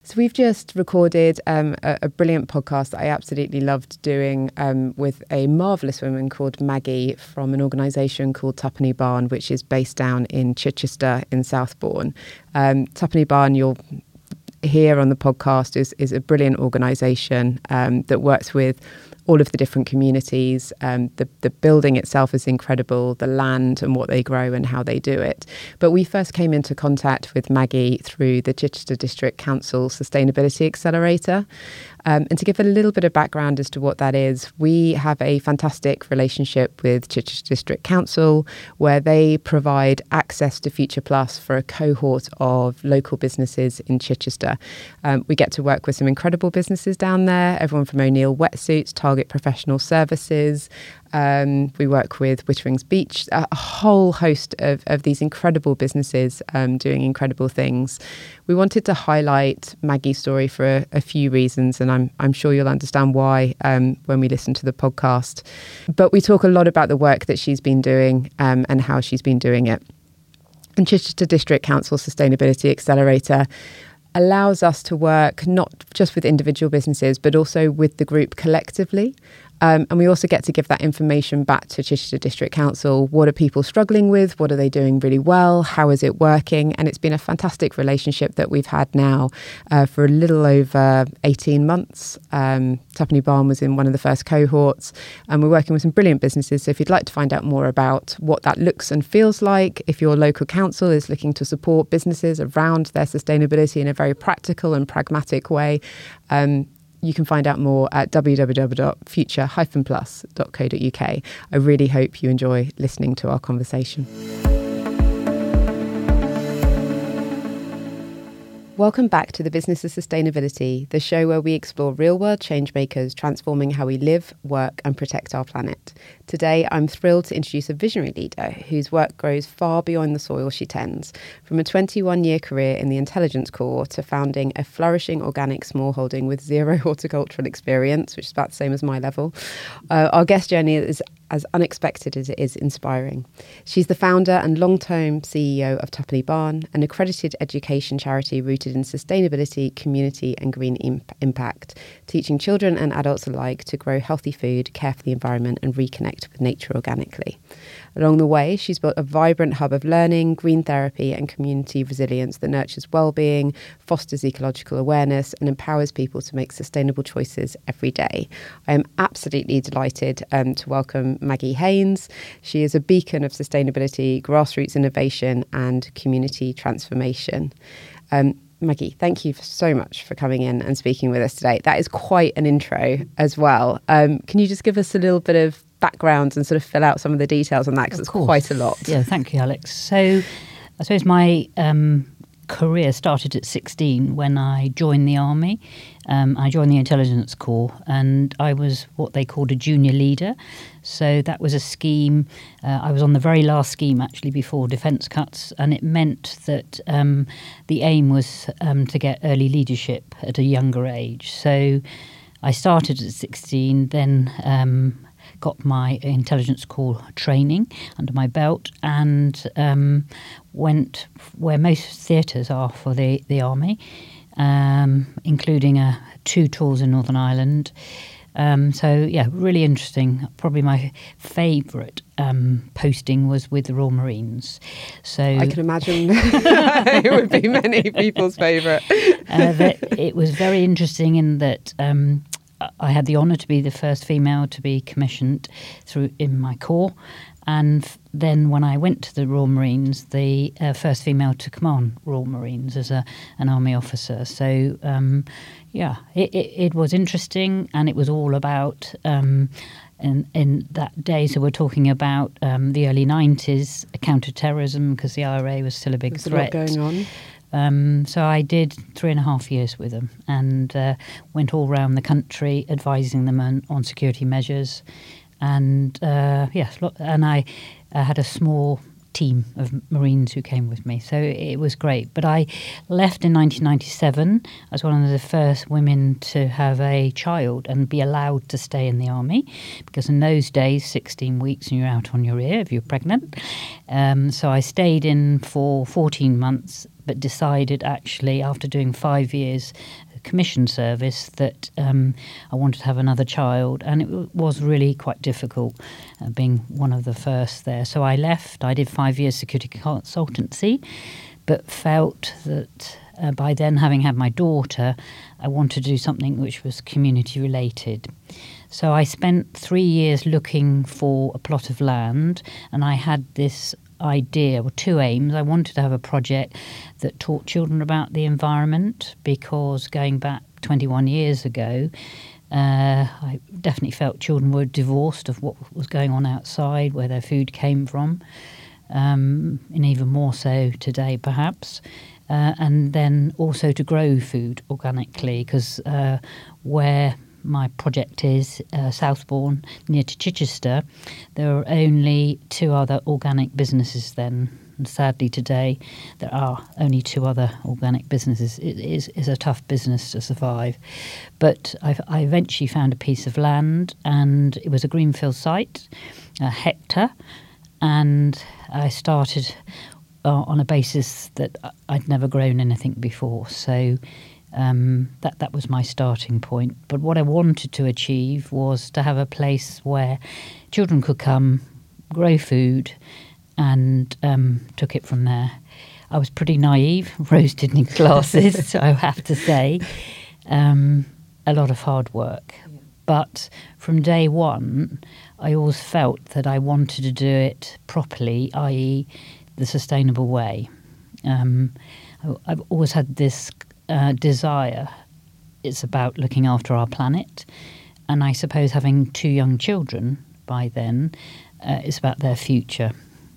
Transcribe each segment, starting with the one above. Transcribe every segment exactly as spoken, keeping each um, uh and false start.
So we've just recorded um, a, a brilliant podcast that I absolutely loved doing um, with a marvellous woman called Maggie from an organisation called Tuppenny Barn, which is based down in Chichester in Southbourne. Um, Tuppenny Barn, you'll hear on the podcast, is, is a brilliant organisation um, that works with all of the different communities. Um, the, the building itself is incredible, the land and what they grow and how they do it. But we first came into contact with Maggie through the Chichester District Council Sustainability Accelerator. Um, and to give a little bit of background as to what that is, we have a fantastic relationship with Chichester District Council where they provide access to Future Plus for a cohort of local businesses in Chichester. Um, we get to work with some incredible businesses down there, everyone from O'Neill Wetsuits, Target Professional Services. Um, we work with Witterings Beach, a whole host of, of these incredible businesses um, doing incredible things. We wanted to highlight Maggie's story for a, a few reasons, and I'm, I'm sure you'll understand why um, when we listen to the podcast. But we talk a lot about the work that she's been doing um, and how she's been doing it. And Chichester District Council Sustainability Accelerator allows us to work not just with individual businesses, but also with the group collectively. Um, and we also get to give that information back to Chichester District Council. What are people struggling with? What are they doing really well? How is it working? And it's been a fantastic relationship that we've had now uh, for a little over eighteen months. Um, Tuppenny Barn was in one of the first cohorts, and we're working with some brilliant businesses. So if you'd like to find out more about what that looks and feels like, if your local council is looking to support businesses around their sustainability in a very practical and pragmatic way, um, you can find out more at w w w dot future dash plus dot co dot u k. I really hope you enjoy listening to our conversation. Welcome back to the Business of Sustainability, the show where we explore real-world changemakers transforming how we live, work and protect our planet. Today, I'm thrilled to introduce a visionary leader whose work grows far beyond the soil she tends, from a twenty-one-year career in the Intelligence Corps to founding a flourishing organic smallholding with zero horticultural experience, which is about the same as my level. Uh, our guest journey is as unexpected as it is inspiring. She's the founder and long-term C E O of Tuppenny Barn, an accredited education charity rooted in sustainability, community and green imp- impact, teaching children and adults alike to grow healthy food, care for the environment and reconnect with nature organically. Along the way, she's built a vibrant hub of learning, green therapy and community resilience that nurtures well-being, fosters ecological awareness and empowers people to make sustainable choices every day. I am absolutely delighted um, to welcome Maggie Haynes. She is a beacon of sustainability, grassroots innovation and community transformation. Um, Maggie, thank you so much for coming in and speaking with us today. That is quite an intro as well. Um, can you just give us a little bit of background and sort of fill out some of the details on that, because it's quite a lot. Yeah, thank you, Alex. So I suppose my um, career started at sixteen when I joined the army. Um, I joined the Intelligence Corps and I was what they called a junior leader. So that was a scheme. Uh, I was on the very last scheme actually before defence cuts, and it meant that um, the aim was um, to get early leadership at a younger age. So I started at sixteen, then um, got my Intelligence Corps training under my belt and um, went where most theatres are for the, the army, um, including uh, two tours in Northern Ireland. Um, so, yeah, really interesting. Probably my favourite um, posting was with the Royal Marines. So I can imagine it would be many people's favourite. uh, it was very interesting in that um, I had the honour to be the first female to be commissioned through in my corps. And then when I went to the Royal Marines, the uh, first female to command Royal Marines as a, an army officer. So, um, yeah, it, it, it was interesting, and it was all about, um, in, in that day, so we're talking about um, the early nineties, counter-terrorism, because the I R A was still a big There's threat. a lot going on. Um, so I did three and a half years with them and uh, went all around the country advising them on, on security measures. And uh, yes, and I uh, had a small team of Marines who came with me. So it was great. But I left in nineteen ninety-seven. I was one of the first women to have a child and be allowed to stay in the army, because in those days, sixteen weeks and you're out on your ear if you're pregnant. Um, so I stayed in for fourteen months. but decided actually after doing five years commission service that um, I wanted to have another child, and it w- was really quite difficult uh, being one of the first there. So I left. I did five years security consultancy, but felt that uh, by then, having had my daughter, I wanted to do something which was community related. So I spent three years looking for a plot of land, and I had this idea, or two aims. I wanted to have a project that taught children about the environment, because going back twenty-one years ago, uh, I definitely felt children were divorced of what was going on outside, where their food came from, um, and even more so today perhaps. Uh, and then also to grow food organically, because uh, where my project is, uh, Southbourne, near to Chichester, there are only two other organic businesses then. And sadly today, there are only two other organic businesses. It is, is a tough business to survive. But I've, I eventually found a piece of land, and it was a greenfield site, a hectare, and I started uh, on a basis that I'd never grown anything before. So Um, that that was my starting point. But what I wanted to achieve was to have a place where children could come, grow food, and um, took it from there. I was pretty naive, roasted in glasses, so I have to say. Um, a lot of hard work. Yeah. But from day one, I always felt that I wanted to do it properly, that is the sustainable way. Um, I, I've always had this Uh, desire. It's about looking after our planet, and I suppose having two young children by then uh, is about their future.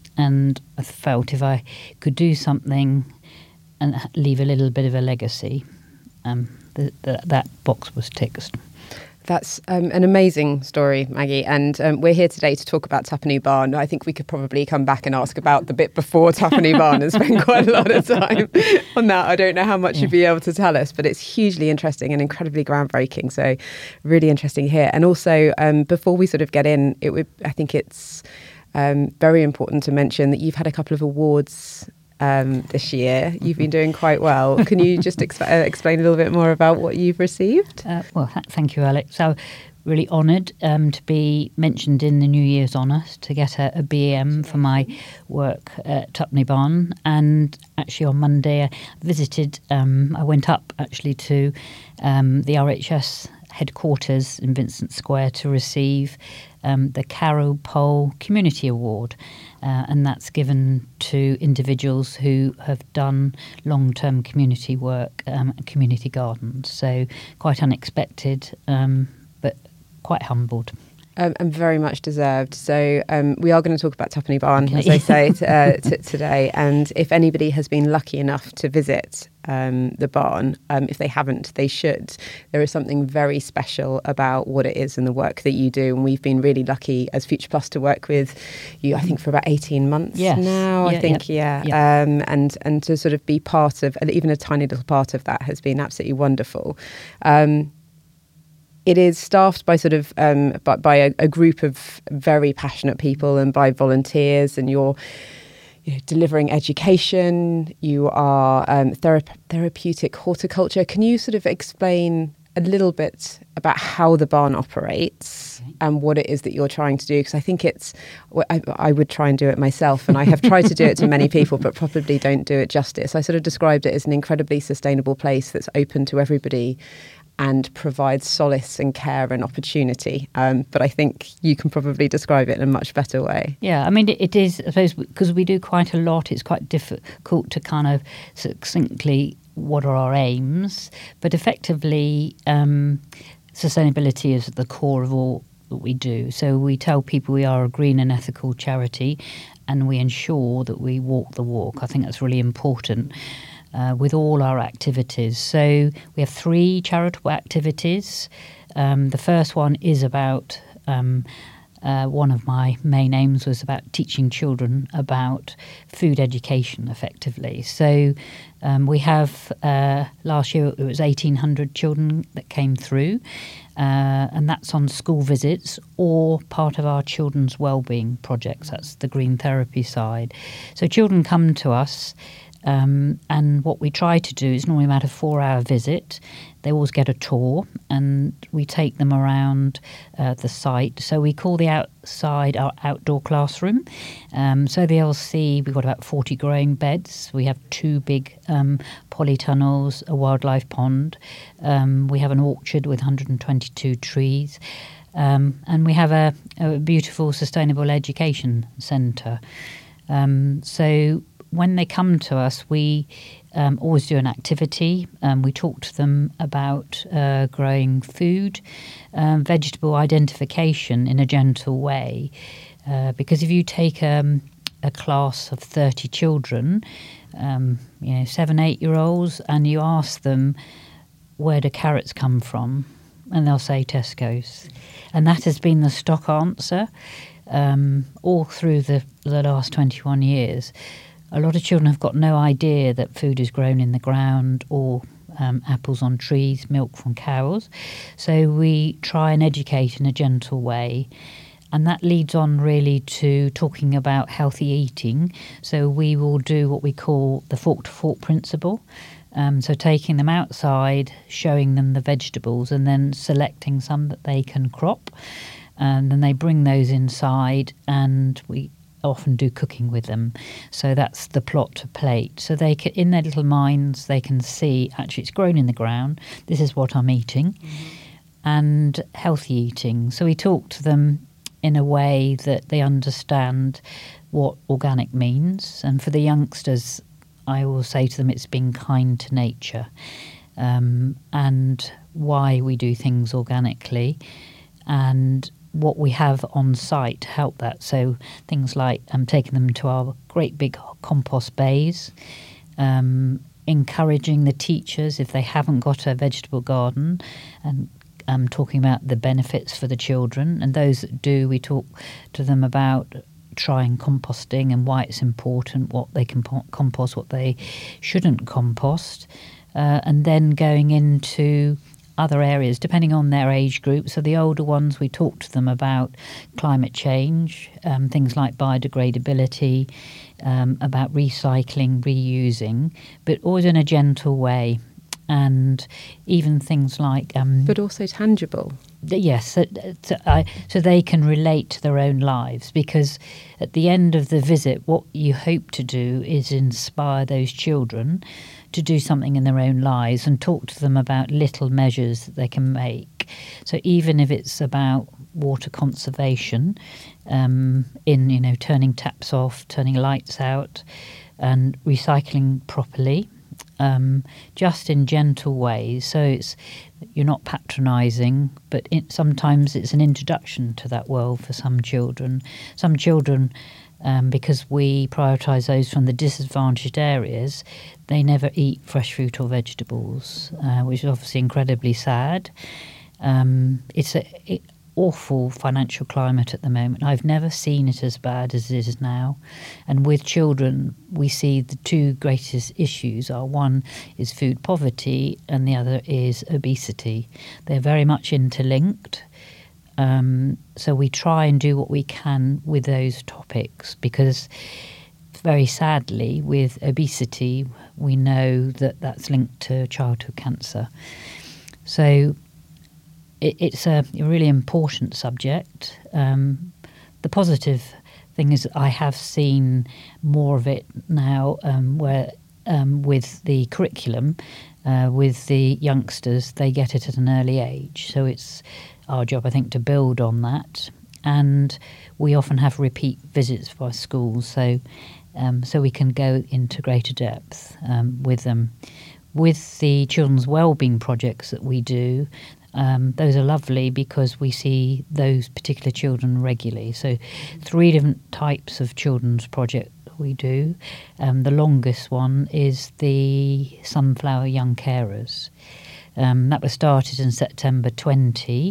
And I felt if I could do something and leave a little bit of a legacy, um, th- th- that box was ticked. That's um, an amazing story, Maggie, and um, we're here today to talk about Tuppenny Barn. I think we could probably come back and ask about the bit before Tuppenny Barn and spend quite a lot of time on that. I don't know how much yeah. you'd be able to tell us, but it's hugely interesting and incredibly groundbreaking, so really interesting here. And also, um, before we sort of get in, it would I think it's um, very important to mention that you've had a couple of awards Um, this year. You've been doing quite well. Can you just exp- uh, explain a little bit more about what you've received? Uh, well, th- thank you, Alex. So, really honoured um, to be mentioned in the New Year's Honours, to get a, a B A M for my work at Tuppenny Barn. And actually on Monday I visited, um, I went up actually to um, the R H S headquarters in Vincent Square to receive um, the Carrow Pole Community Award. Uh, and that's given to individuals who have done long-term community work, um, community gardens. So quite unexpected, um, but quite humbled. Um, and very much deserved. So um, we are going to talk about Tuppenny Barn, okay. as I say, t- uh, t- today. And if anybody has been lucky enough to visit um, the barn, um, if they haven't, they should. There is something very special about what it is and the work that you do. And we've been really lucky as Future Plus to work with you, I think, for about eighteen months yes. now. Yeah, I think, yeah. yeah. yeah. Um, and, and to sort of be part of, even a tiny little part of that has been absolutely wonderful. Um, It is staffed by sort of um, by, by a, a group of very passionate people and by volunteers, and you're you know, delivering education. You are um, thera- therapeutic horticulture. Can you sort of explain a little bit about how the barn operates okay. and what it is that you're trying to do? Because I think it's, I, I would try and do it myself, and I have tried to do it to many people, but probably don't do it justice. I sort of described it as an incredibly sustainable place that's open to everybody and provides solace and care and opportunity. Um, but I think you can probably describe it in a much better way. Yeah, I mean, it, it is, I suppose, because we do quite a lot, it's quite difficult to kind of succinctly what are our aims. But effectively, um, sustainability is at the core of all that we do. So we tell people we are a green and ethical charity, and we ensure that we walk the walk. I think that's really important. Uh, with all our activities. So we have three charitable activities. Um, the first one is about, um, uh, one of my main aims was about teaching children about food education effectively. So um, we have, uh, last year it was eighteen hundred children that came through, uh, and that's on school visits or part of our children's wellbeing projects. That's the green therapy side. So children come to us Um, and what we try to do is normally about a four-hour visit. They always get a tour, and we take them around uh, the site. So we call the outside our outdoor classroom. Um, so they'll see we've got about forty growing beds. We have two big um, polytunnels, a wildlife pond. Um, we have an orchard with one hundred twenty-two trees. Um, and we have a, a beautiful sustainable education centre. Um, so when they come to us, we um, always do an activity. Um, we talk to them about uh, growing food, um, vegetable identification in a gentle way. Uh, because if you take um, a class of thirty children, um, you know, seven, eight-year-olds, and you ask them, where do carrots come from? And they'll say Tesco's. And that has been the stock answer um, all through the, the last twenty-one years. A lot of children have got no idea that food is grown in the ground or um, apples on trees, milk from cows. So we try and educate in a gentle way. And that leads on really to talking about healthy eating. So we will do what we call the fork-to-fork principle. Um, so taking them outside, showing them the vegetables, and then selecting some that they can crop. And then they bring those inside, and we often do cooking with them. So that's the plot to plate. So they can, in their little minds, they can see, actually it's grown in the ground, this is what I'm eating. Mm-hmm. And healthy eating. So we talk to them in a way that they understand what organic means. And for the youngsters, I will say to them it's being kind to nature, um, and why we do things organically, and what we have on site to help that. So things like um, taking them to our great big compost bays, um, encouraging the teachers if they haven't got a vegetable garden, and um, talking about the benefits for the children. And those that do, we talk to them about trying composting and why it's important, what they can compost, what they shouldn't compost, uh, and then going into other areas depending on their age group. So the older ones, we talk to them about climate change, um, things like biodegradability, um, about recycling, reusing, but always in a gentle way. And even things like um, but also tangible. Yes, so, so, I, so they can relate to their own lives, because at the end of the visit, what you hope to do is inspire those children to do something in their own lives and talk to them about little measures that they can make. So even if it's about water conservation, um, in, you know, turning taps off, turning lights out, and recycling properly, um, just in gentle ways. So it's you're not patronising, but it, sometimes it's an introduction to that world for some children. Some children, um, because we prioritise those from the disadvantaged areas, they never eat fresh fruit or vegetables, uh, which is obviously incredibly sad. Um, it's an awful financial climate at the moment. I've never seen it as bad as it is now. And with children, we see the two greatest issues are, one is food poverty and the other is obesity. They're very much interlinked. Um, so we try and do what we can with those topics, because very sadly with obesity, we know that that's linked to childhood cancer. So it, it's a really important subject. Um, the positive thing is I have seen more of it now, um, where um, with the curriculum, uh, with the youngsters, they get it at an early age. So it's our job, I think, to build on that. And we often have repeat visits by schools, so um, so we can go into greater depth um, with them. With the children's wellbeing projects that we do, um, those are lovely because we see those particular children regularly. So three different types of children's project we do. Um, the longest one is the Sunflower Young Carers. Um, that was started in September twenty.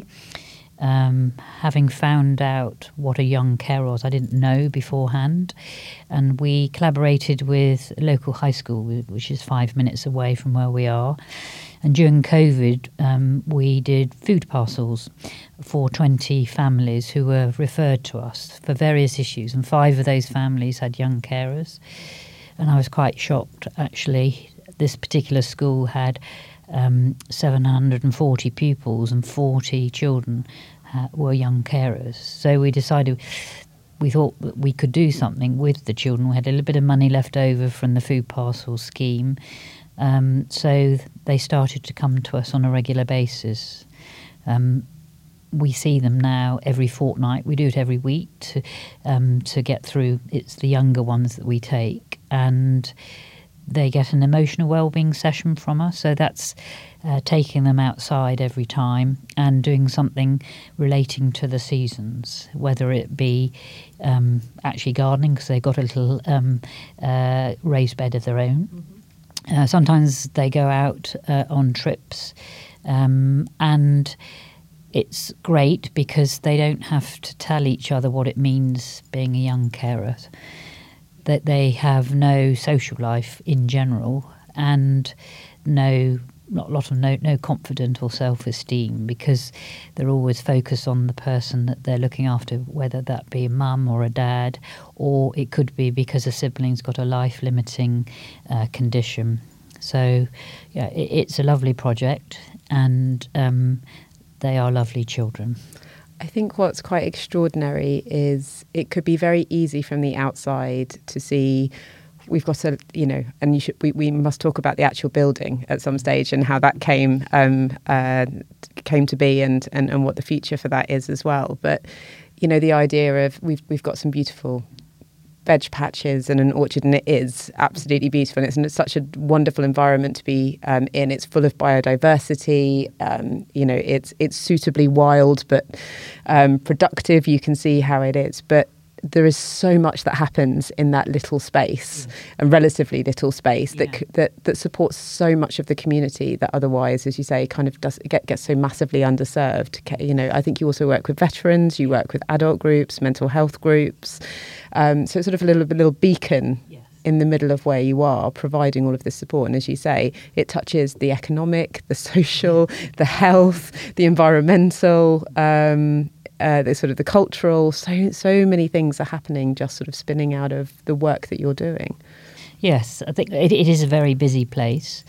Um, having found out what a young carer was, I didn't know beforehand, and we collaborated with a local high school, which is five minutes away from where we are. And during COVID, um, we did food parcels for twenty families who were referred to us for various issues, and five of those families had young carers. and I was quite shocked, actually. This particular school had um, seven hundred forty pupils, and forty children uh, were young carers. So we decided, we thought that we could do something with the children. We had a little bit of money left over from the food parcel scheme. Um, so they started to come to us on a regular basis. Um, we see them now every fortnight. We do it every week to um, to get through. It's the younger ones that we take, and they get an emotional wellbeing session from us. So that's uh, taking them outside every time and doing something relating to the seasons, whether it be um, actually gardening, because they've got a little um, uh, raised bed of their own. Mm-hmm. Uh, sometimes they go out uh, on trips, um, and it's great because they don't have to tell each other what it means being a young carer. That they have no social life in general, and no, not a lot of no, no confidence or self-esteem, because they're always focused on the person that they're looking after, whether that be a mum or a dad, or it could be because a sibling's got a life-limiting uh, condition. So, yeah, it, it's a lovely project, and um, they are lovely children. I think what's quite extraordinary is it could be very easy from the outside to see we've got a, you know, and you should, we, we must talk about the actual building at some stage and how that came um, uh, came to be, and, and, and what the future for that is as well. But, you know, the idea of we've we've got some beautiful veg patches and an orchard, and it is absolutely beautiful, and it's, and it's such a wonderful environment to be um, in. It's full of biodiversity. Um, you know, it's it's suitably wild but um, productive. You can see how it is, but there is so much that happens in that little space, yeah. a relatively little space that yeah. that that supports so much of the community that otherwise, as you say, kind of does get gets so massively underserved. You know, I think you also work with veterans, you work with adult groups, mental health groups, um, so it's sort of a little a little beacon. Yes. In the middle of where you are, providing all of this support. And as you say, it touches the economic, the social, the health, the environmental, um, uh, the sort of the cultural. So so many things are happening, just sort of spinning out of the work that you're doing. Yes, I think it, it is a very busy place.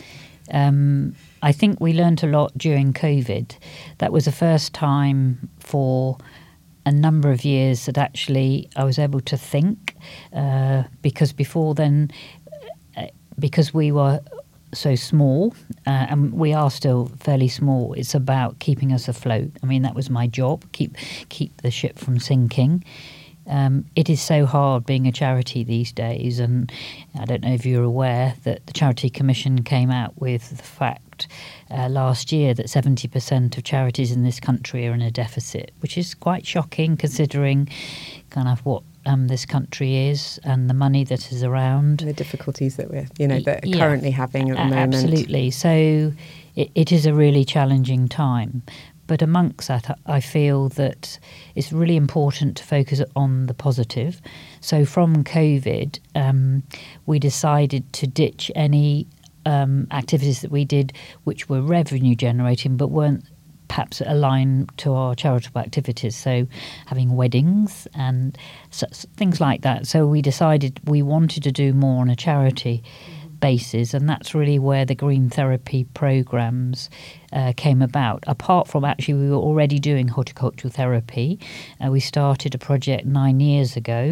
Um, I think we learned a lot during COVID. That was the first time for a number of years that actually I was able to think, uh, because before then, uh, because we were so small, uh, and we are still fairly small, it's about keeping us afloat. I mean, that was my job, keep keep the ship from sinking. Um, it is so hard being a charity these days, and I don't know if you're aware that the Charity Commission came out with the fact uh, last year that seventy percent of charities in this country are in a deficit, which is quite shocking considering kind of what um, this country is and the money that is around. And the difficulties that we're, you know, that are yeah, currently having at the moment. Absolutely. So it, it is a really challenging time. But amongst that, I feel that it's really important to focus on the positive. So from COVID, um, we decided to ditch any um, activities that we did which were revenue generating but weren't perhaps aligned to our charitable activities. So having weddings and such, things like that. So we decided we wanted to do more on a charity basis, and that's really where the green therapy programs uh, came about. Apart from actually we were already doing horticultural therapy, uh, we started a project nine years ago,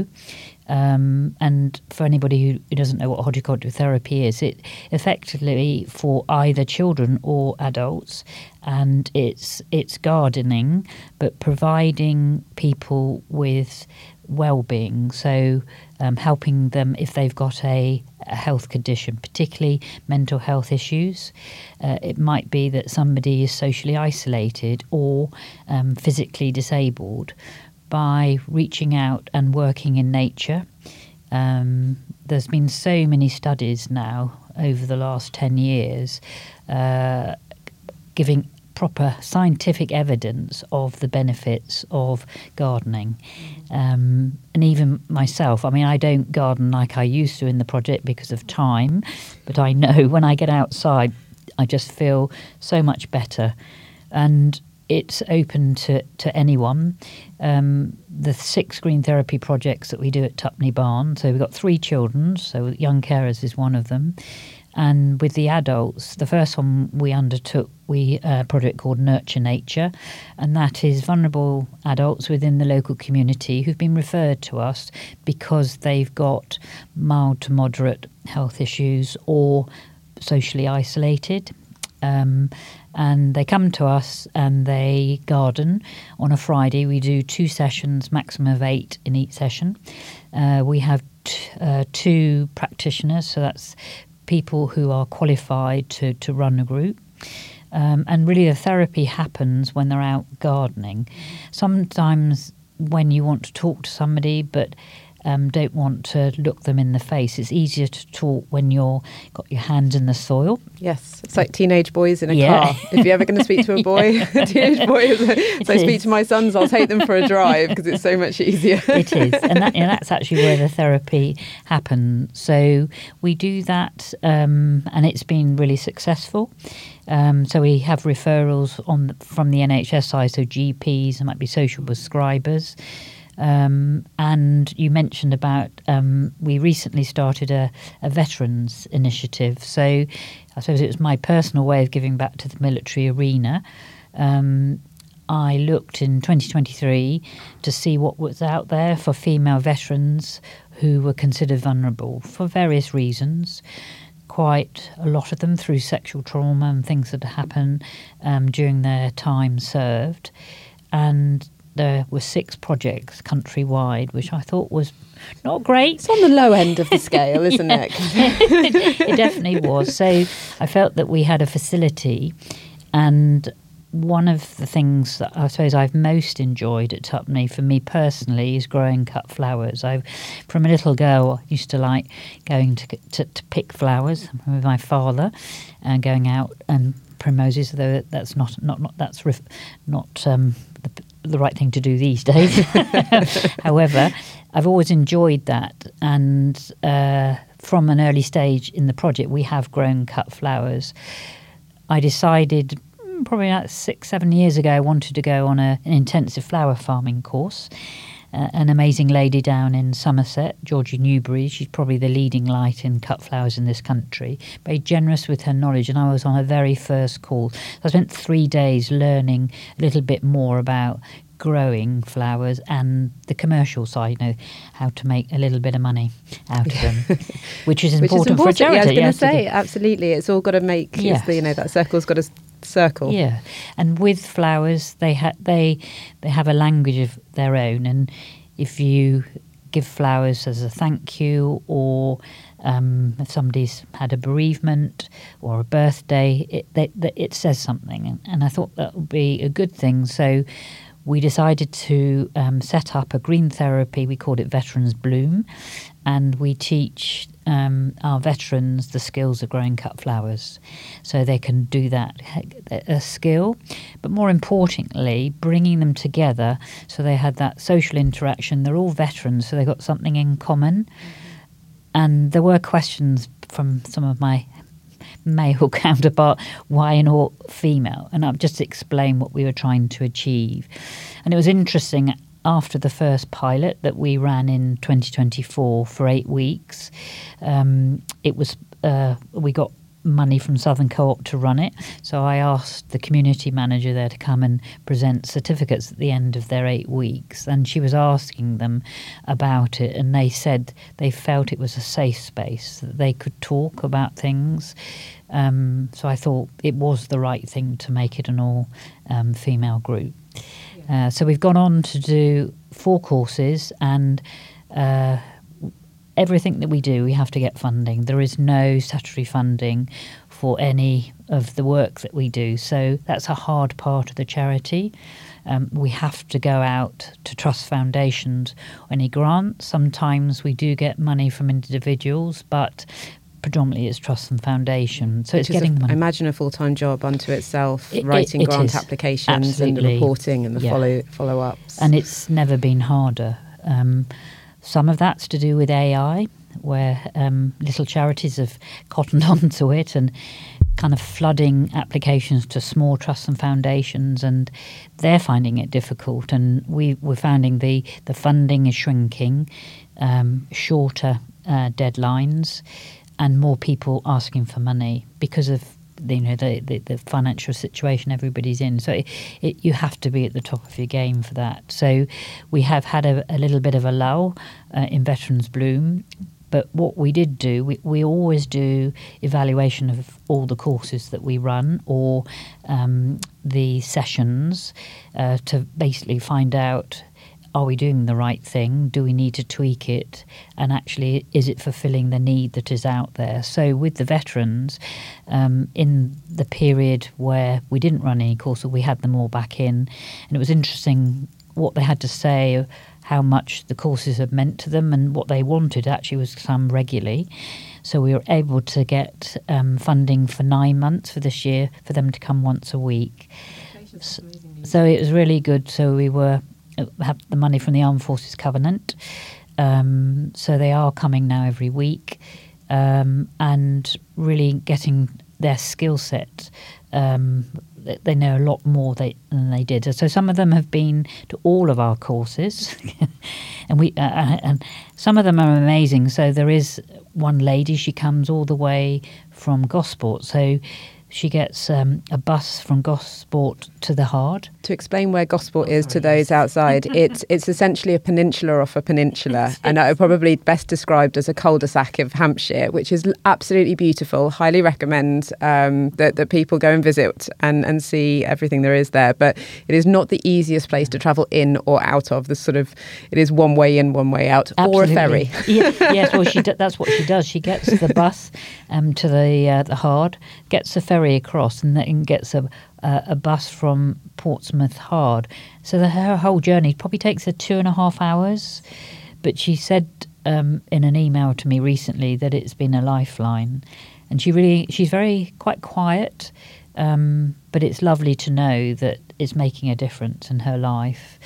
um, and for anybody who, who doesn't know what horticultural therapy is, it effectively for either children or adults, and it's it's gardening but providing people with well-being, so um, helping them if they've got a, a health condition, particularly mental health issues. Uh, it might be that somebody is socially isolated or um, physically disabled. By reaching out and working in nature, um, there's been so many studies now over the last ten years uh, giving proper scientific evidence of the benefits of gardening. Um, and even myself, I mean, I don't garden like I used to in the project because of time, but I know when I get outside, I just feel so much better. And it's open to, to anyone. Um, the six green therapy projects that we do at Tupney Barn, so we've got three children, so Young Carers is one of them. And with the adults, the first one we undertook, we uh, a project called Nurture Nature, and that is vulnerable adults within the local community who've been referred to us because they've got mild to moderate health issues or socially isolated. Um, and they come to us and they garden on a Friday. We do two sessions, maximum of eight in each session. Uh, we have t- uh, two practitioners, so that's people who are qualified to, to run a group. Um, and really the therapy happens when they're out gardening. Sometimes when you want to talk to somebody but um, don't want to look them in the face, it's easier to talk when you're got your hands in the soil. Yes, it's like teenage boys in a Yeah. car. If you're ever going to speak to a boy, Yeah. a teenage boy, is a, so I It speak is. to my sons, I'll take them for a drive because it's so much easier. It is, and, that, and that's actually where the therapy happens. So we do that, um, and it's been really successful. Um, so we have referrals on the, from the N H S side, so G Ps, there might be social prescribers. Um, and you mentioned about um, we recently started a, a veterans initiative. So I suppose it was my personal way of giving back to the military arena. Um, I looked in twenty twenty-three to see what was out there for female veterans who were considered vulnerable for various reasons. Quite a lot of them through sexual trauma and things that happen um, during their time served. And there were six projects countrywide, which I thought was not great. It's on the low end of the scale, isn't Yeah. it? It definitely was. So I felt that we had a facility, and one of the things that I suppose I've most enjoyed at Tupney, for me personally, is growing cut flowers. I, from a little girl, I used to like going to, to, to pick flowers with my father and going out and primroses, though that's not not, not that's ref, not um, the, the right thing to do these days. However, I've always enjoyed that, and uh, from an early stage in the project, we have grown cut flowers. I decided probably about six, seven years ago, I wanted to go on a, an intensive flower farming course. Uh, an amazing lady down in Somerset, Georgie Newbury, she's probably the leading light in cut flowers in this country, very generous with her knowledge, and I was on her very first call. So I spent three days learning a little bit more about growing flowers and the commercial side, you know, how to make a little bit of money out of them, which is Which important, is important. for a charity. Yeah, I was going yeah, to say, do. absolutely. It's all got to make, Yes. it's the, you know, that circle's got to circle. Yeah, and with flowers, they ha- they they have a language of their own, and if you give flowers as a thank you, or um, if somebody's had a bereavement or a birthday, it they, they, it says something, and, and I thought that would be a good thing. So we decided to um, set up a green therapy. We called it Veterans Bloom, and we teach um, our veterans the skills of growing cut flowers, so they can do that, a skill, but more importantly, bringing them together so they had that social interaction. They're all veterans, so they got something in common. And there were questions from some of my male counterpart, why not female? And I've just explained what we were trying to achieve. And it was interesting, after the first pilot that we ran in twenty twenty-four for eight weeks, um, it was uh, we got money from Southern Co-op to run it. So I asked the community manager there to come and present certificates at the end of their eight weeks. And she was asking them about it, and they said they felt it was a safe space, that they could talk about things. Um, so I thought it was the right thing to make it an all um, female group. Uh, so we've gone on to do four courses, and uh, everything that we do, we have to get funding. There is no statutory funding for any of the work that we do. So that's a hard part of the charity. Um, we have to go out to trust foundations, any grants. Sometimes we do get money from individuals, but predominantly it's trust and foundation. So Which it's getting is a, the money. imagine a full-time job unto itself, It- it- writing it grant is. applications Absolutely. and the reporting and the Yeah. follow follow-ups. And it's never been harder. Um, some of that's to do with A I, where um, little charities have cottoned onto it and kind of flooding applications to small trusts and foundations, and they're finding it difficult. And we, we're finding the, the funding is shrinking, um, shorter uh, deadlines, and more people asking for money because of you know the, the, the financial situation everybody's in. So it, it, you have to be at the top of your game for that. So we have had a, a little bit of a lull uh, in Veterans Bloom. But what we did do, we, we always do evaluation of all the courses that we run or um, the sessions uh, to basically find out, are we doing the right thing? Do we need to tweak it? And actually, is it fulfilling the need that is out there? So with the veterans, um, in the period where we didn't run any courses, we had them all back in. And it was interesting what they had to say, how much the courses had meant to them, and what they wanted actually was come regularly. So we were able to get um, funding for nine months for this year for them to come once a week. So, so it was really good. So we were have the money from the Armed Forces Covenant. Um, so they are coming now every week um, and really getting their skill set. Um, they know a lot more they, than they did. So some of them have been to all of our courses, and we uh, and some of them are amazing. So there is one lady; she comes all the way from Gosport, so she gets um, a bus from Gosport to the Hard. To explain where Gosport is to those outside, it's it's essentially a peninsula off a peninsula, and uh, probably best described as a cul-de-sac of Hampshire, which is absolutely beautiful. Highly recommend um, that, that people go and visit and, and see everything there is there. But it is not the easiest place to travel in or out of. The sort of it is one way in, one way out, Absolutely. Or a ferry. Yeah, yes, well, she do, that's what she does. She gets the bus um, to the uh, the Hard, gets the ferry across, and then gets a uh, a bus from Portsmouth Hard. So the, her whole journey probably takes her two and a half hours. But she said um, in an email to me recently that it's been a lifeline, and she really she's very quite quiet, um, but it's lovely to know that it's making a difference in her life.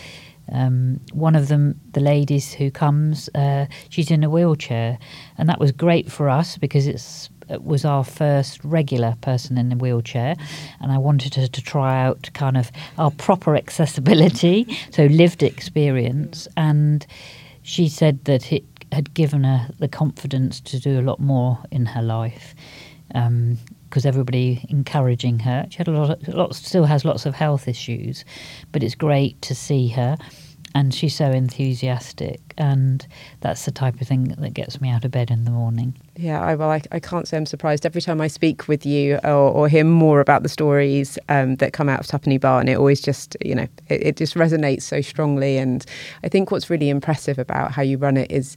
Um, one of them, the ladies who comes, uh, she's in a wheelchair, and that was great for us because it's it was our first regular person in a wheelchair, and I wanted her to try out kind of our proper accessibility, so lived experience, and she said that it had given her the confidence to do a lot more in her life. Um, because everybody encouraging her. She had a lot, of, lots, still has lots of health issues, but it's great to see her, and she's so enthusiastic, and that's the type of thing that gets me out of bed in the morning. Yeah, I, well, I, I can't say I'm surprised. Every time I speak with you or, or hear more about the stories um, that come out of Twopenny Barn, it always just, you know, it, it just resonates so strongly. And I think what's really impressive about how you run it is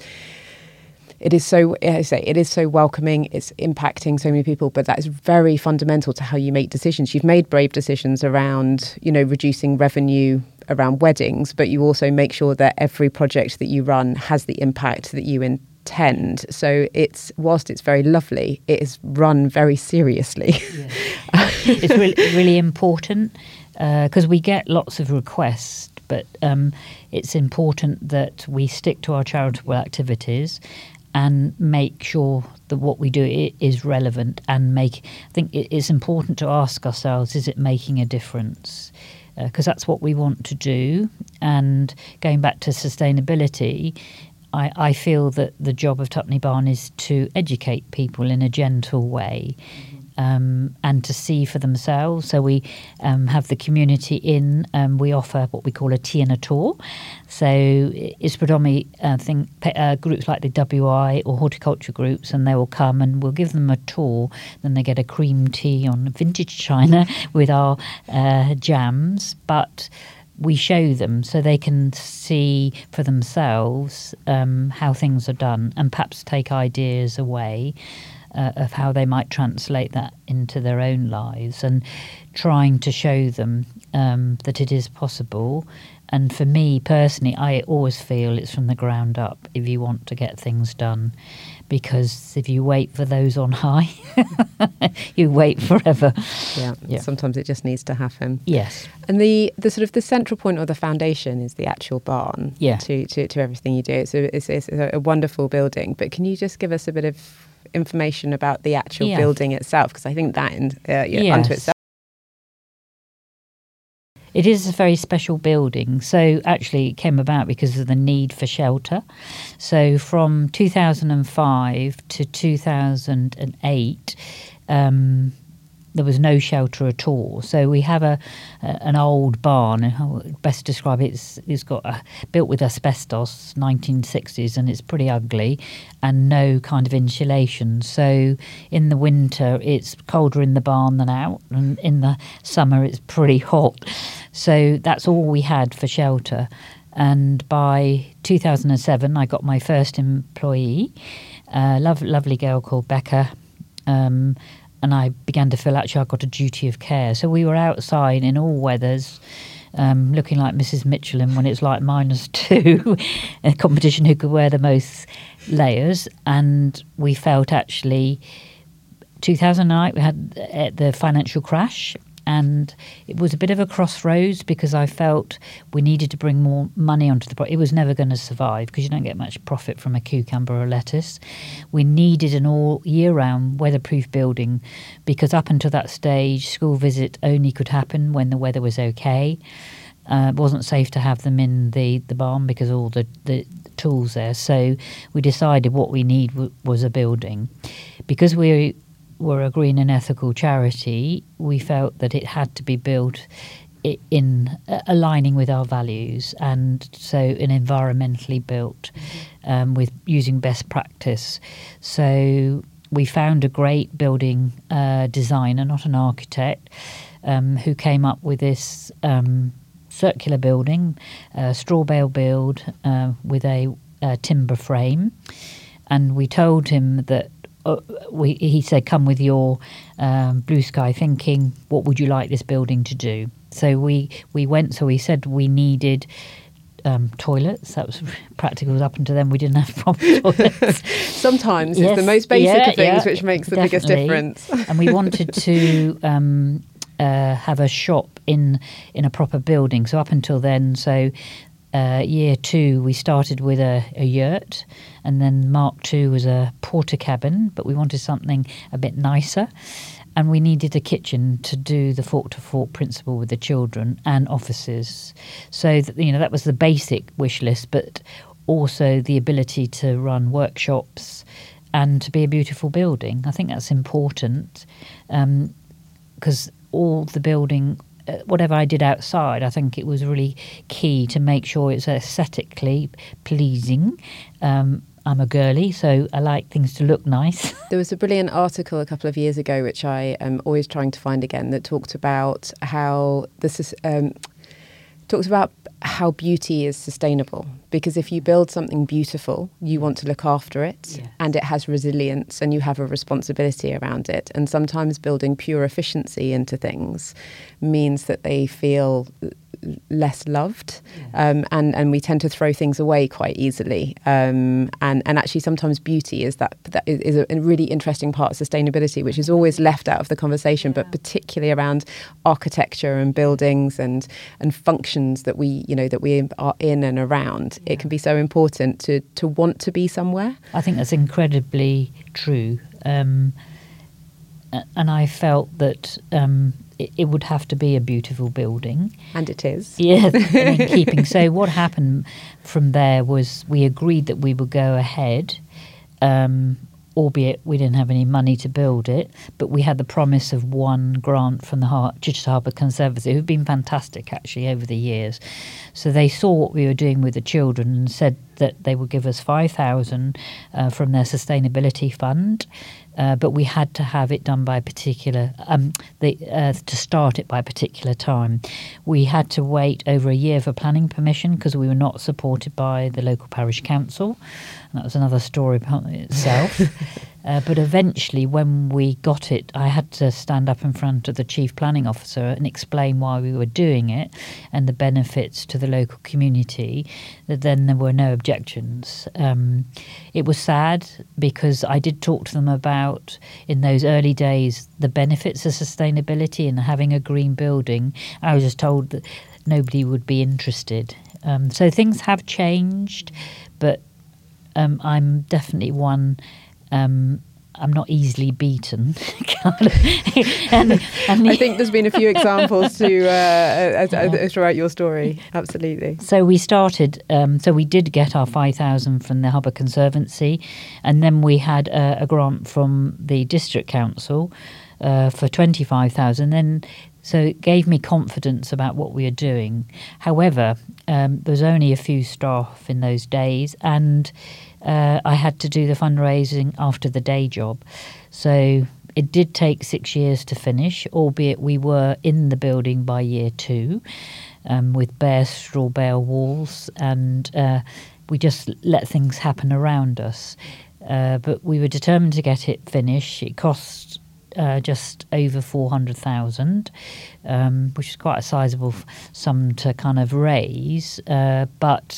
It is so, I say, it is so welcoming. It's impacting so many people, but that is very fundamental to how you make decisions. You've made brave decisions around, you know, reducing revenue around weddings, but you also make sure that every project that you run has the impact that you intend. So it's, whilst it's very lovely, it is run very seriously. Yeah. It's really, really important because uh, we get lots of requests. But um, it's important that we stick to our charitable activities and make sure that what we do is relevant, and make. I think it's important to ask ourselves: is it making a difference? Because uh, that's what we want to do. And going back to sustainability, I, I feel that the job of Twopenny Barn is to educate people in a gentle way. Um, and to see for themselves. So we um, have the community in. Um, we offer what we call a tea and a tour. So it's predominantly uh, thing, uh, groups like the W I or horticulture groups, and they will come and we'll give them a tour. Then they get a cream tea on vintage china with our uh, jams. But we show them so they can see for themselves um, how things are done, and perhaps take ideas away Uh, of how they might translate that into their own lives, and trying to show them um, that it is possible. And for me personally, I always feel it's from the ground up if you want to get things done, because if you wait for those on high, you wait forever. Yeah, yeah, sometimes it just needs to happen. Yes. And the, the sort of the central point of the foundation is the actual barn. Yeah. To, to, to everything you do. So it's, it's a wonderful building. But can you just give us a bit of information about the actual Yeah. building itself? Because I think that in, uh, yeah, Yes. unto itself. It is a very special building. So actually it came about because of the need for shelter. So from two thousand five to two thousand eight, um, there was no shelter at all. So we have a, a an old barn. How best to describe it? It's, it's got a, built with asbestos, nineteen sixties, and it's pretty ugly, and no kind of insulation. So in the winter, it's colder in the barn than out, and in the summer, it's pretty hot. So that's all we had for shelter. And by two thousand seven, I got my first employee, a lov- lovely girl called Becca. Um, and I began to feel actually I got a duty of care. So we were outside in all weathers, um, looking like Missus Michelin when it's like minus two, a competition who could wear the most layers. And we felt actually, two thousand eight, we had uh, the financial crash. And it was a bit of a crossroads because I felt we needed to bring more money onto the project. It was never going to survive because you don't get much profit from a cucumber or a lettuce. We needed an all year round weatherproof building because up until that stage, school visit only could happen when the weather was okay. Uh, it wasn't safe to have them in the, the barn because of all the, the tools there. So we decided what we need w- was a building. Because we were a green and ethical charity, we felt that it had to be built i- in uh, aligning with our values, and so an environmentally built um, with using best practice. So we found a great building uh, designer, not an architect, um, who came up with this um, circular building, uh, straw bale build uh, with a, a timber frame. And we told him that Uh, we, he said, come with your um, blue sky thinking. What would you like this building to do? So we, we went, so we said we needed um, toilets. That was practical. Up until then, we didn't have proper toilets. Sometimes Yes, it's the most basic yeah, of things yeah, which makes the biggest definitely. difference. And we wanted to um, uh, have a shop in, in a proper building. So up until then, so Uh, year two, we started with a, a yurt, and then Mark two was a porter cabin, but we wanted something a bit nicer. And we needed a kitchen to do the fork to fork principle with the children, and offices. So, that, you know, that was the basic wish list, but also the ability to run workshops and to be a beautiful building. I think that's important because um, all the building, Uh, whatever I did outside, I think it was really key to make sure it's aesthetically pleasing. Um, I'm a girly, so I like things to look nice. There was a brilliant article a couple of years ago, which I am always trying to find again, that talked about how this is um, talks about how beauty is sustainable. Because if you build something beautiful, you want to look after it, Yes. and it has resilience, and you have a responsibility around it. And sometimes building pure efficiency into things means that they feel less loved, Yeah. um, and and we tend to throw things away quite easily. Um, and and actually, sometimes beauty is that that is a really interesting part of sustainability, which is always left out of the conversation. Yeah. But particularly around architecture and buildings and and functions that we you know that we are in and around, Yeah. it can be so important to to want to be somewhere. I think that's incredibly true. Um, a- and I felt that um, it, it would have to be a beautiful building. And it is. Yeah, and in keeping. So what happened from there was we agreed that we would go ahead, um, albeit we didn't have any money to build it, but we had the promise of one grant from the Har- Chichester Harbour Conservancy, who've been fantastic actually over the years. So they saw what we were doing with the children and said that they would give us five thousand uh, from their sustainability fund. Uh, but we had to have it done by a particular, um, the, uh, to start it by a particular time. We had to wait over a year for planning permission because we were not supported by the local parish council. And that was another story about itself. uh, but eventually, when we got it, I had to stand up in front of the chief planning officer and explain why we were doing it and the benefits to the local community. That then there were no objections. Um, it was sad because I did talk to them about, in those early days, the benefits of sustainability and having a green building. I was just told that nobody would be interested. Um, so things have changed, but um, I'm definitely one um, I'm not easily beaten. and, and I think there's been a few examples to uh, as, as, throughout your story. Absolutely. So we started. Um, so we did get our five thousand from the Harbour Conservancy, and then we had a, a grant from the District Council uh, for twenty-five thousand. Then. So it gave me confidence about what we are doing. However, um, there was only a few staff in those days, and uh, I had to do the fundraising after the day job. So it did take six years to finish, albeit we were in the building by year two um, with bare straw bale walls, and uh, we just let things happen around us. Uh, but we were determined to get it finished. It cost Uh, just over four hundred thousand, um, which is quite a sizable f- sum to kind of raise. Uh, but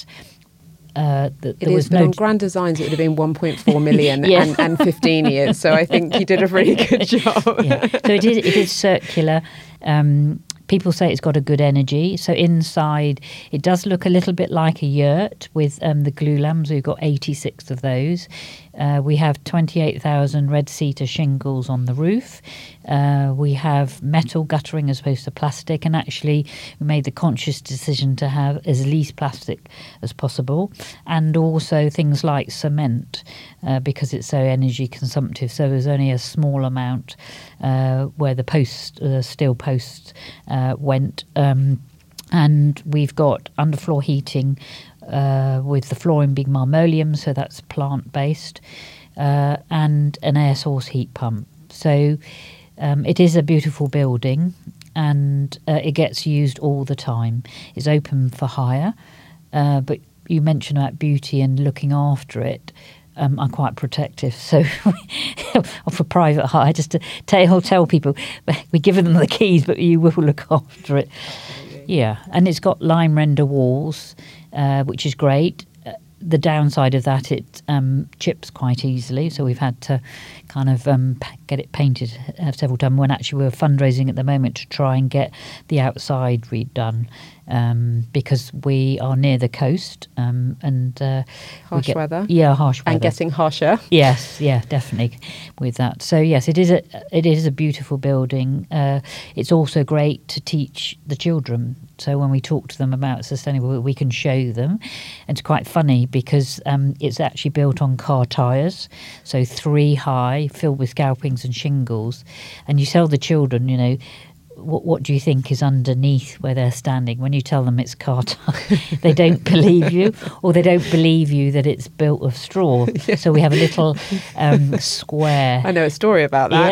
uh, th- it there is, was but no on Grand Designs, it would have been one point four million Yeah. and, and fifteen years. So I think you did a really good job. Yeah. So it is, it is circular. Um, people say it's got a good energy. So inside, it does look a little bit like a yurt with um, the glue lamps. We've got eighty-six of those. Uh, we have twenty-eight thousand red cedar shingles on the roof. Uh, we have metal guttering as opposed to plastic, and actually we made the conscious decision to have as least plastic as possible, and also things like cement uh, because it's so energy consumptive. So there's only a small amount uh, where the post, uh, steel post uh, went, um, and we've got underfloor heating. Uh, with the flooring being marmoleum, so that's plant-based, uh, and an air source heat pump. So um, it is a beautiful building, and uh, it gets used all the time. It's open for hire, uh, but you mentioned about beauty and looking after it. Um, I'm quite protective, so for private hire, just to tell, tell people, we give them the keys, but you will look after it. Yeah, and it's got lime render walls, uh, which is great. Uh, the downside of that, it um, chips quite easily, so we've had to kind of um, p- get it painted uh, several times. When actually we're fundraising at the moment to try and get the outside redone, um, because we are near the coast, um, and uh, harsh we get, weather. Yeah, harsh weather, and getting harsher. Yes, yeah, definitely with that. So yes, it is a it is a beautiful building. Uh, it's also great to teach the children. So when we talk to them about sustainable, we can show them. And it's quite funny because um, it's actually built on car tyres, so three high, filled with scalpings and shingles. And you tell the children, you know, what what do you think is underneath where they're standing? When you tell them it's car tyre, they don't believe you, or they don't believe you that it's built of straw. Yeah. So we have a little um, square. I know a story about that.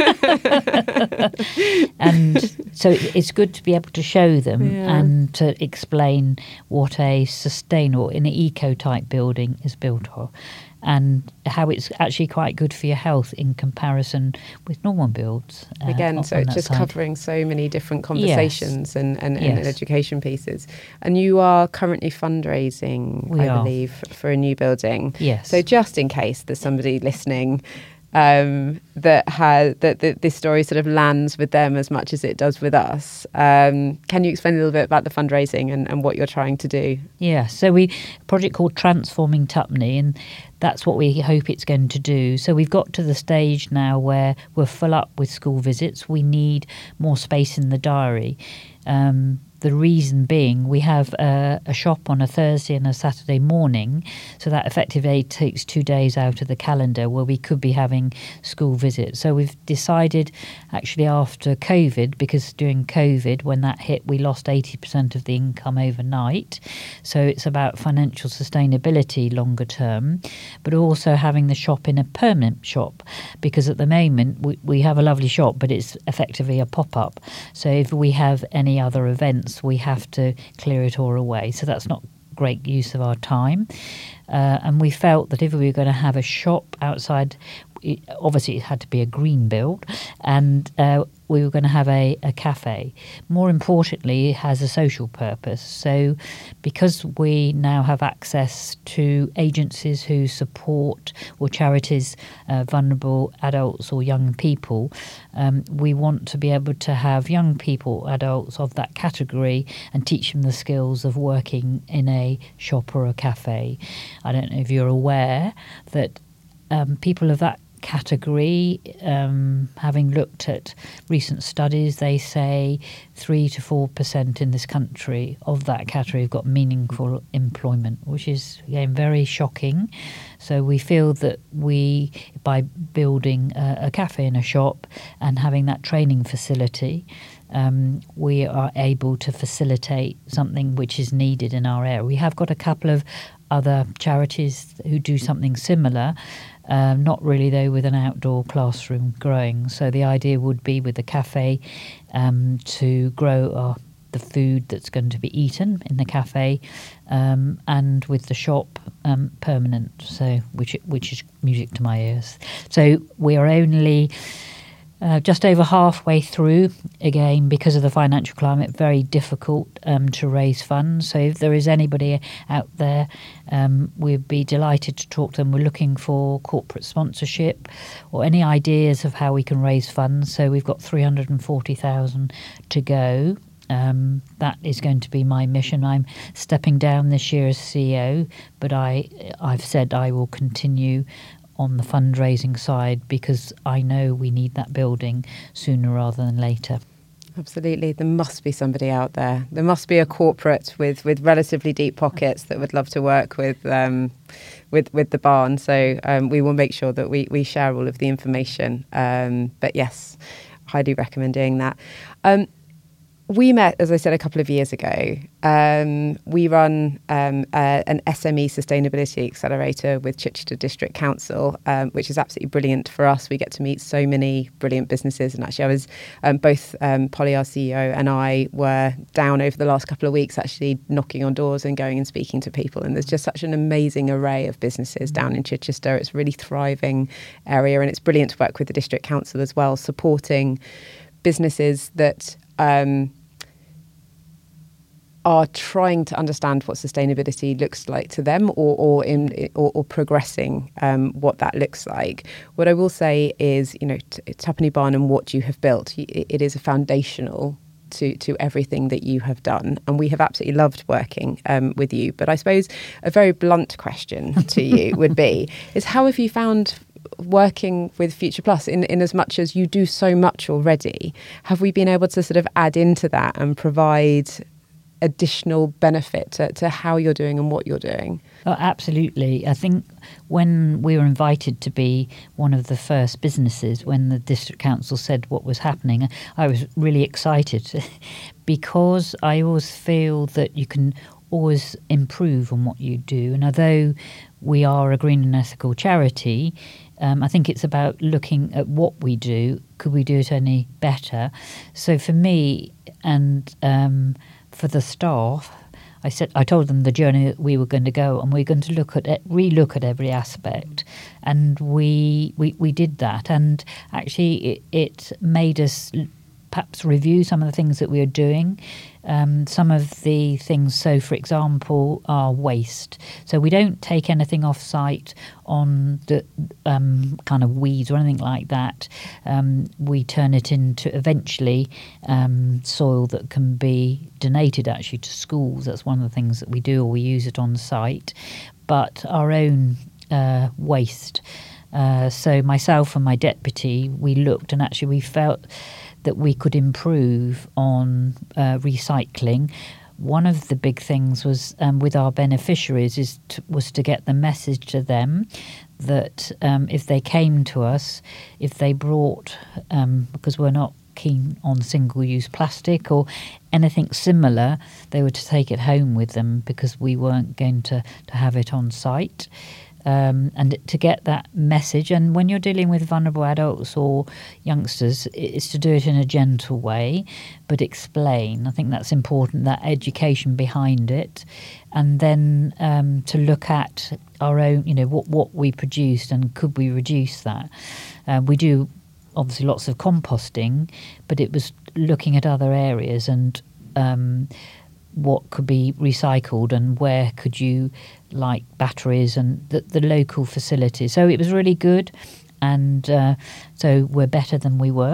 Yeah. And so it's good to be able to show them yeah. and to explain what a sustainable, in an eco-type building is built of, and how it's actually quite good for your health in comparison with normal builds. Uh, Again, so it's just side. covering so many different conversations yes. and, and, and yes. education pieces. And you are currently fundraising, we I are. believe, for a new building. Yes. So just in case there's somebody listening um, that has that, that this story sort of lands with them as much as it does with us, um, can you explain a little bit about the fundraising and, and what you're trying to do? Yeah, so we a project called Transforming Tupney, and that's what we hope it's going to do. So we've got to the stage now where we're full up with school visits. We need more space in the diary. Um, the reason being we have a, a shop on a Thursday and a Saturday morning, so that effectively takes two days out of the calendar where we could be having school visits. So we've decided actually after COVID, because during COVID when that hit we lost eighty percent of the income overnight, so it's about financial sustainability longer term, but also having the shop in a permanent shop, because at the moment we, we have a lovely shop but it's effectively a pop-up. So if we have any other events we have to clear it all away, so that's not great use of our time. Uh, and we felt that if we were going to have a shop outside, it, obviously it had to be a green build, and uh, we were going to have a, a cafe. More importantly, it has a social purpose. So because we now have access to agencies who support, or charities, uh, vulnerable adults or young people, um, we want to be able to have young people, adults of that category, and teach them the skills of working in a shop or a cafe. I don't know if you're aware that um, people of that category, um, having looked at recent studies, they say three to four percent in this country of that category have got meaningful employment, which is again very shocking. So we feel that we, by building a, a cafe and a shop and having that training facility, um, we are able to facilitate something which is needed in our area. We have got a couple of other charities who do something similar. Um, not really, though, with an outdoor classroom growing. So the idea would be with the cafe um, to grow our, the food that's going to be eaten in the cafe, um, and with the shop um, permanent. So which which is music to my ears. So we are only Uh, just over halfway through, again, because of the financial climate, very difficult um, to raise funds. So if there is anybody out there, um, we'd be delighted to talk to them. We're looking for corporate sponsorship or any ideas of how we can raise funds. So we've got three hundred forty thousand to go. Um, that is going to be my mission. I'm stepping down this year as C E O, but I, I've said I will continue on the fundraising side because I know we need that building sooner rather than later. Absolutely. There must be somebody out there. There must be a corporate with, with relatively deep pockets that would love to work with um, with with the barn. So um, we will make sure that we, we share all of the information. Um, but yes, highly recommend doing that. Um, We met, as I said, a couple of years ago. Um, we run um, uh, an S M E Sustainability Accelerator with Chichester District Council, um, which is absolutely brilliant for us. We get to meet so many brilliant businesses. And actually, I was um, both um, Polly, our C E O, and I were down over the last couple of weeks actually knocking on doors and going and speaking to people. And there's just such an amazing array of businesses down in Chichester. It's a really thriving area, and it's brilliant to work with the District Council as well, supporting businesses that Um, are trying to understand what sustainability looks like to them, or or in or, or progressing um, what that looks like. What I will say is, you know, t- Tuppenny Barn and what you have built, it, it is a foundational to to everything that you have done, and we have absolutely loved working um, with you. But I suppose a very blunt question to you would be: is how have you found working with Future Plus, in, in as much as you do so much already? Have we been able to sort of add into that and provide additional benefit to, to how you're doing and what you're doing? Oh, absolutely. I think when we were invited to be one of the first businesses, when the District Council said what was happening, I was really excited because I always feel that you can always improve on what you do. And although we are a green and ethical charity, um, I think it's about looking at what we do. Could we do it any better? So for me and um, for the staff, I said I told them the journey that we were going to go, and we're going to look at it, re-look at every aspect, and we we, we did that, and actually it, it made us perhaps review some of the things that we are doing. Um, some of the things, so for example, are waste. So we don't take anything off site on the um, kind of weeds or anything like that. Um, we turn it into eventually um, soil that can be donated actually to schools. That's one of the things that we do, or we use it on site. But our own uh, waste. Uh, so myself and my deputy, we looked, and actually we felt that we could improve on uh, recycling. One of the big things was um, with our beneficiaries is to, was to get the message to them that um, if they came to us, if they brought, um, because we're not keen on single-use plastic or anything similar, they were to take it home with them because we weren't going to, to have it on site. Um, and to get that message, and when you're dealing with vulnerable adults or youngsters, it's to do it in a gentle way, but explain. I think that's important, that education behind it, and then um, to look at our own, you know, what, what we produced and could we reduce that. Uh, we do obviously lots of composting, but it was looking at other areas and um, what could be recycled and where could you, like batteries and the, the local facilities. So it was really good, and uh, so we're better than we were.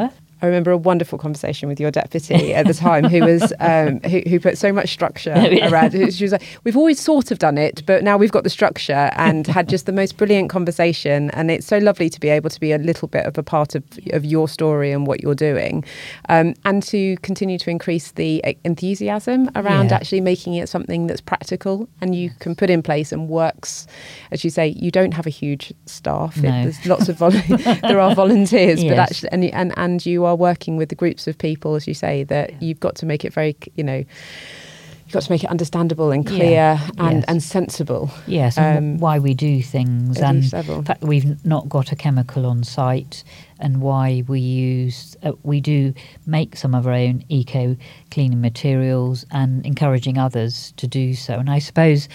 I remember a wonderful conversation with your deputy at the time, who was um, who, who put so much structure around it. She was like, "We've always sort of done it, but now we've got the structure," and had just the most brilliant conversation. And it's so lovely to be able to be a little bit of a part of, of your story and what you're doing, um, and to continue to increase the enthusiasm around Yeah. actually making it something that's practical and you can put in place and works. As you say, you don't have a huge staff. No. It, there's lots of vol- there are volunteers, Yes. but actually, and, and and you are working with the groups of people, as you say, that Yeah. you've got to make it very, you know, you've got to make it understandable and clear Yeah. and, Yes. and sensible. Yes, and Um, wh- why we do things, at and each level. the fact that we've not got a chemical on site, and why we use uh, we do make some of our own eco cleaning materials, and encouraging others to do so. And I suppose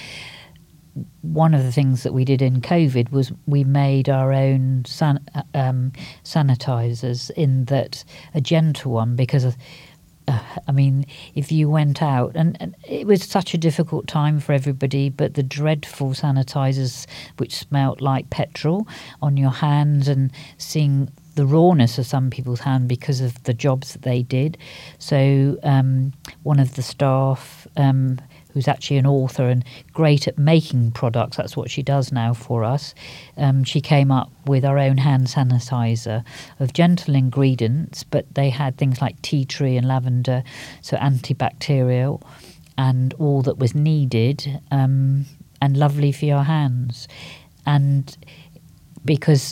one of the things that we did in COVID was we made our own san- um, sanitizers, in that a gentle one, because of, uh, I mean, if you went out, and, and it was such a difficult time for everybody, but the dreadful sanitizers which smelt like petrol on your hands, and seeing the rawness of some people's hand because of the jobs that they did. So um, one of the staff, um, who's actually an author and great at making products, that's what she does now for us, um, she came up with our own hand sanitizer of gentle ingredients, but they had things like tea tree and lavender, so antibacterial, and all that was needed, um, and lovely for your hands. And because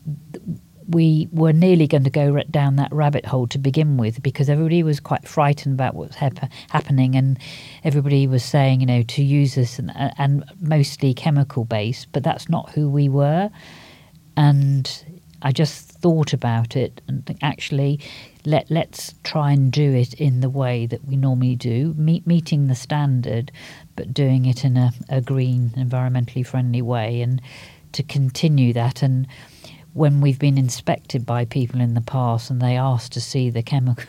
we were nearly going to go down that rabbit hole to begin with, because everybody was quite frightened about what's hap- happening, and everybody was saying, you know, to use this, and, and mostly chemical based, but that's not who we were. And I just thought about it and think, actually, let, let's try and do it in the way that we normally do, meet, meeting the standard, but doing it in a, a green, environmentally friendly way, and to continue that. And when we've been inspected by people in the past and they asked to see the chemical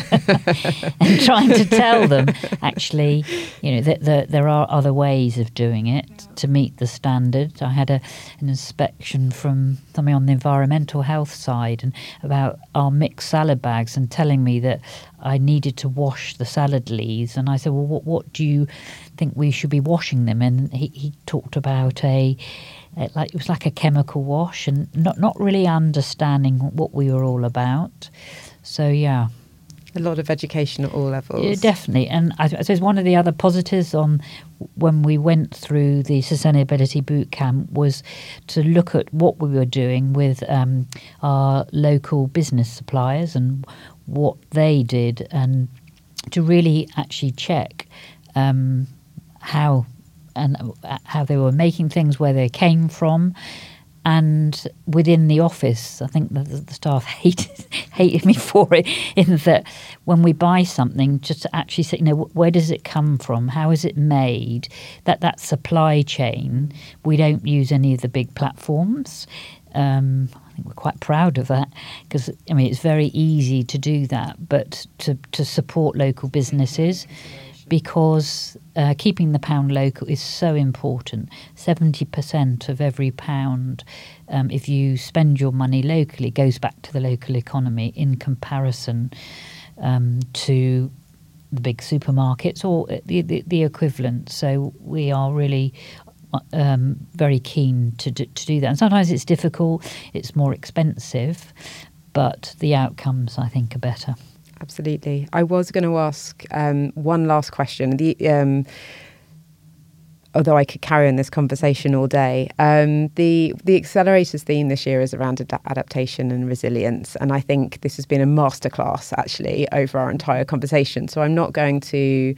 and trying to tell them, actually, you know, that the, there are other ways of doing it to meet the standard. I had a, an inspection from somebody on the environmental health side, and about our mixed salad bags, and telling me that I needed to wash the salad leaves. And I said, well, what, what do you think we should be washing them? And he, he talked about a... It, like, it was like a chemical wash, and not not really understanding what we were all about. So, yeah. A lot of education at all levels. Yeah, definitely. And I, I suppose one of the other positives on when we went through the Sustainability Boot Camp was to look at what we were doing with um, our local business suppliers and what they did, and to really actually check um, how and how they were making things, where they came from. And within the office, I think the, the staff hated hated me for it, in that when we buy something, just to actually say, you know, where does it come from? How is it made? That that supply chain, we don't use any of the big platforms. Um, I think we're quite proud of that, because, I mean, it's very easy to do that, but to, to support local businesses, because uh, keeping the pound local is so important. seventy percent of every pound, um, if you spend your money locally, goes back to the local economy, in comparison um, to the big supermarkets or the, the, the equivalent. So we are really um, very keen to do, to do that. And sometimes it's difficult, it's more expensive, but the outcomes, I think, are better. Absolutely. I was going to ask um, one last question. The um, although I could carry on this conversation all day, um, the the Accelerators theme this year is around ad- adaptation and resilience, and I think this has been a masterclass actually over our entire conversation. So I'm not going to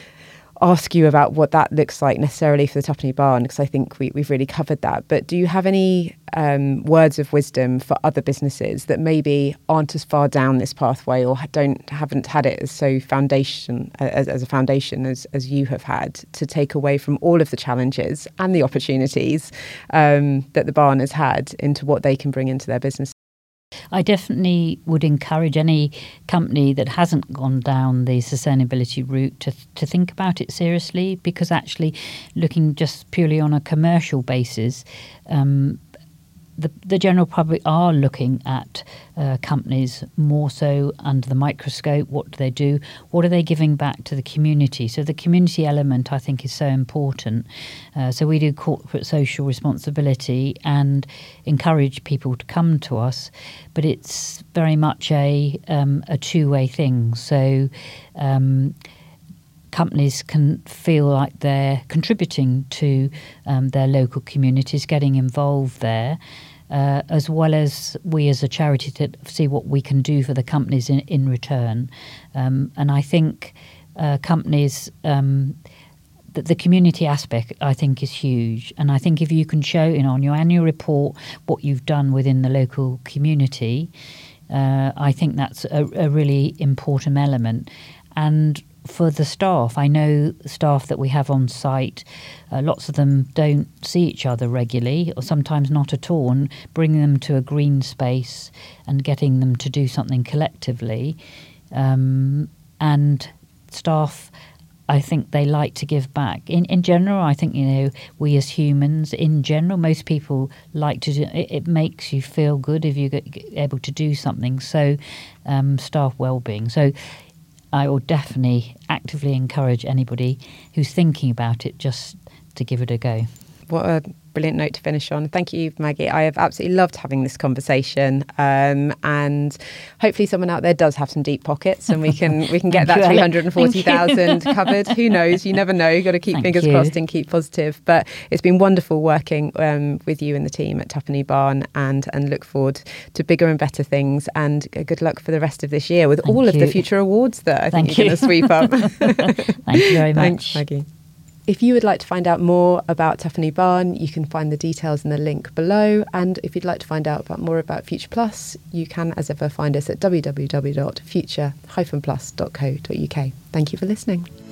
ask you about what that looks like necessarily for the Tuppenny Barn, because I think we, we've really covered that. But do you have any um, words of wisdom for other businesses that maybe aren't as far down this pathway, or don't haven't had it as so foundation as, as a foundation as, as you have had, to take away from all of the challenges and the opportunities um, that the barn has had into what they can bring into their business? I definitely would encourage any company that hasn't gone down the sustainability route to to think about it seriously, because actually looking just purely on a commercial basis, um, the, the general public are looking at uh, companies more so under the microscope. What do they do? What are they giving back to the community? So the community element, I think, is so important. Uh, so we do corporate social responsibility and encourage people to come to us, but it's very much a um, a two-way thing. So um, companies can feel like they're contributing to um, their local communities, getting involved there, uh, as well as we as a charity to see what we can do for the companies in, in return. Um, and I think uh, companies, um, the, the community aspect, I think, is huge. And I think if you can show, you know, on your annual report what you've done within the local community, uh, I think that's a, a really important element. And for the staff, I know staff that we have on site, uh, lots of them don't see each other regularly, or sometimes not at all, and bringing them to a green space and getting them to do something collectively. Um, and staff, I think they like to give back. In in general, I think, you know, we as humans, in general, most people like to do it. It makes you feel good if you're able to do something. So um, staff well-being. So I will definitely actively encourage anybody who's thinking about it just to give it a go. What a brilliant note to finish on. Thank you, Maggie. I have absolutely loved having this conversation, um, and hopefully someone out there does have some deep pockets, and we can we can get that three hundred forty thousand covered. Who knows? You never know. You've got to keep Thank fingers you. crossed and keep positive. But it's been wonderful working um, with you and the team at Tuppenny Barn, and and look forward to bigger and better things. And good luck for the rest of this year with Thank all of you. the future awards that I Thank think you're going to sweep up. Thank you very much. Thanks, Maggie. If you would like to find out more about Tuppenny Barn, you can find the details in the link below. And if you'd like to find out about more about Future Plus, you can, as ever, find us at w w w dot future dash plus dot co dot u k. Thank you for listening.